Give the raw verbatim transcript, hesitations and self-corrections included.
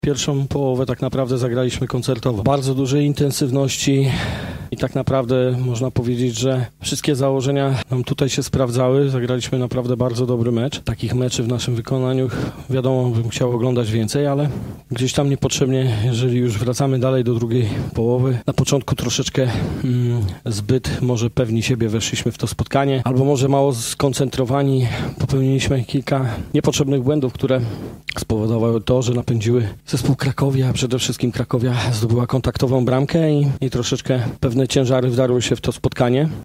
Pierwszą połowę tak naprawdę zagraliśmy koncertowo. Bardzo dużej intensywności i tak naprawdę można powiedzieć, że wszystkie założenia nam tutaj się sprawdzały. Zagraliśmy naprawdę bardzo dobry mecz. Takich meczy w naszym wykonaniu wiadomo, bym chciał oglądać więcej, ale gdzieś tam niepotrzebnie, jeżeli już wracamy dalej do drugiej połowy. Na początku troszeczkę mm, zbyt może pewni siebie weszliśmy w to spotkanie, albo może mało skoncentrowani. Popełniliśmy kilka niepotrzebnych błędów, które spowodowały to, że napędziły zespół Krakowia, a przede wszystkim Krakowia zdobyła kontaktową bramkę i, i troszeczkę pewne ciężary wdarły się w to spotkanie.